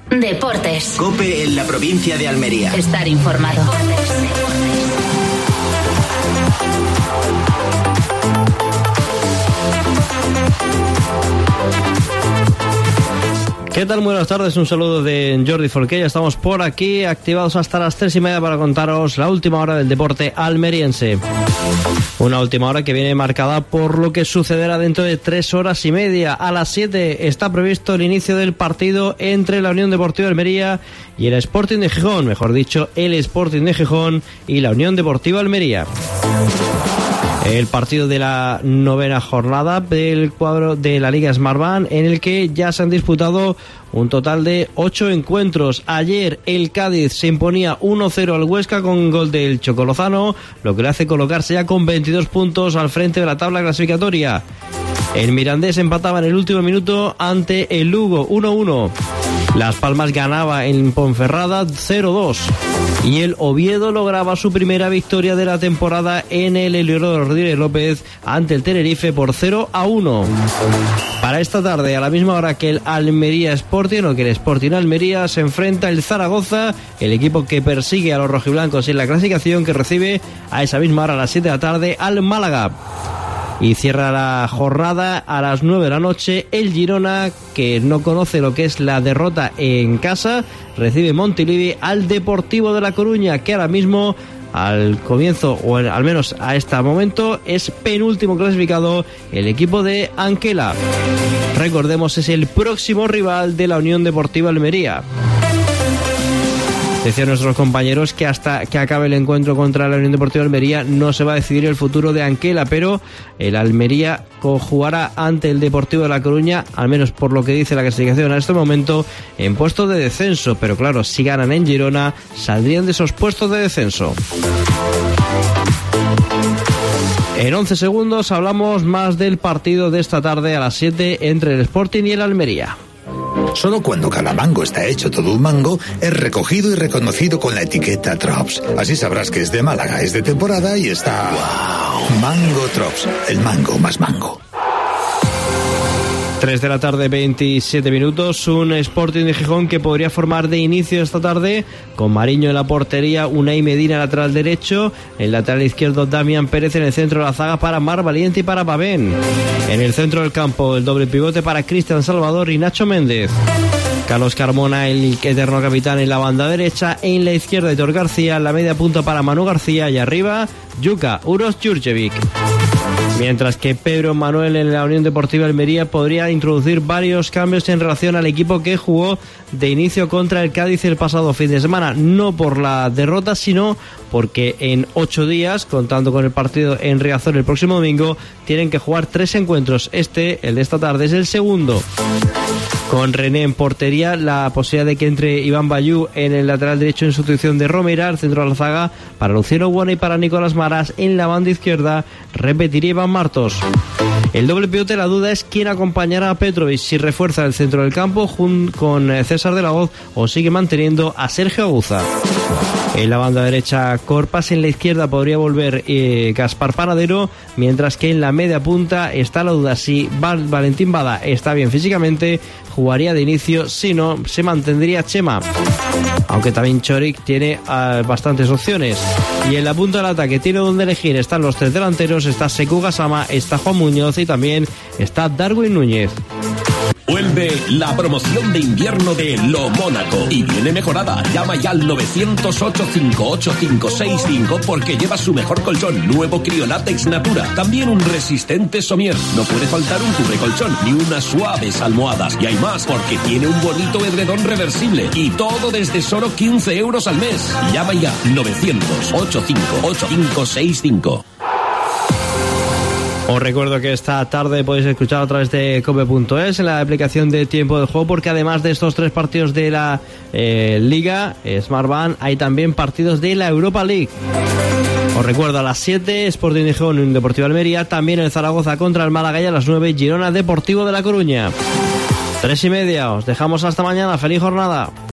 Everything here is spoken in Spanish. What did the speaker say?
Deportes. COPE en la provincia de Almería. Estar informado. ¿Qué tal? Buenas tardes, un saludo de Jordi Forqué. Ya estamos por aquí, activados hasta las 3:30 para contaros la última hora del deporte almeriense. Una última hora que viene marcada por lo que sucederá dentro de 3 horas y media. A las 7 está previsto el inicio del partido entre la Unión Deportiva Almería y el Sporting de Gijón, mejor dicho, el Sporting de Gijón y la Unión Deportiva Almería. El partido de la 9ª jornada del cuadro de la Liga Smartbank, en el que ya se han disputado un total de 8 encuentros. Ayer el Cádiz se imponía 1-0 al Huesca con gol del Chocolozano, lo que le hace colocarse ya con 22 puntos al frente de la tabla clasificatoria. El Mirandés empataba en el último minuto ante el Lugo 1-1. Las Palmas ganaba en Ponferrada 0-2. Y el Oviedo lograba su primera victoria de la temporada en el Heliodoro Rodríguez López ante el Tenerife por 0-1. Para esta tarde, a la misma hora que el Almería Sporting, o que el Sporting Almería, se enfrenta el Zaragoza, el equipo que persigue a los rojiblancos en la clasificación, que recibe a esa misma hora, a las 7 de la tarde, al Málaga. Y cierra la jornada a las 9 de la noche el Girona, que no conoce lo que es la derrota en casa, recibe Montilivi al Deportivo de La Coruña, que ahora mismo, al comienzo, o al menos a este momento, es penúltimo clasificado el equipo de Anquela. Recordemos, es el próximo rival de la Unión Deportiva Almería. Decían nuestros compañeros que hasta que acabe el encuentro contra la Unión Deportiva Almería no se va a decidir el futuro de Anquela, pero el Almería jugará ante el Deportivo de La Coruña, al menos por lo que dice la clasificación a este momento, en puestos de descenso. Pero claro, si ganan en Girona, saldrían de esos puestos de descenso. En 11 segundos hablamos más del partido de esta tarde a las 7 entre el Sporting y el Almería. Solo cuando cada mango está hecho todo un mango, es recogido y reconocido con la etiqueta Trops. Así sabrás que es de Málaga, es de temporada y está... ¡Wow! Mango Trops, el mango más mango. 3 de la tarde, 27 minutos. Un Sporting de Gijón que podría formar de inicio esta tarde con Mariño en la portería, Unai Medina lateral derecho, el lateral izquierdo Damián Pérez, en el centro de la zaga para Mar Valiente y para Pavén. En el centro del campo el doble pivote para Cristian Salvador y Nacho Méndez. Carlos Carmona, el eterno capitán, en la banda derecha, en la izquierda Hitor García, en la media punta para Manu García y arriba Yuka Uros Jurjevic. Mientras que Pedro Manuel en la Unión Deportiva Almería podría introducir varios cambios en relación al equipo que jugó de inicio contra el Cádiz el pasado fin de semana. No por la derrota, sino porque en 8 días, contando con el partido en Riazor el próximo domingo, tienen que jugar 3 encuentros. El de esta tarde, es el segundo. Con René en portería, la posibilidad de que entre Iván Bayú en el lateral derecho en sustitución de Romera, al centro de la zaga para Luciano Buona y para Nicolás Maras. En la banda izquierda repetiría Iván Martos. El doble pivote, la duda es quién acompañará a Petrovic, si refuerza el centro del campo con César de la Hoz o sigue manteniendo a Sergio Aguza. En la banda derecha Corpas, en la izquierda podría volver Gaspar Panadero, mientras que en la media punta está la duda si Valentín Bada está bien físicamente, jugaría de inicio, si no se mantendría Chema, aunque también Choric tiene bastantes opciones. Y en la punta del ataque tiene donde elegir, están los 3 delanteros, está Sekou Gassama, está Juan Muñoz y también está Darwin Núñez. Vuelve la promoción de invierno de Lo Mónaco y viene mejorada. Llama ya al 900-858-565 porque lleva su mejor colchón, nuevo Criolátex Natura. También un resistente somier. No puede faltar un cubrecolchón ni unas suaves almohadas. Y hay más porque tiene un bonito edredón reversible. Y todo desde solo 15 euros al mes. Llama ya 900-858-565. Os recuerdo que esta tarde podéis escuchar a través de cope.es en la aplicación de Tiempo de Juego, porque además de estos 3 partidos de la Liga Smartbank, hay también partidos de la Europa League. Os recuerdo, a las 7 Sporting de Gijón, Unión Deportiva Almería, también el Zaragoza contra el Málaga, y a las 9 Girona Deportivo de La Coruña. 3:30, os dejamos hasta mañana, feliz jornada.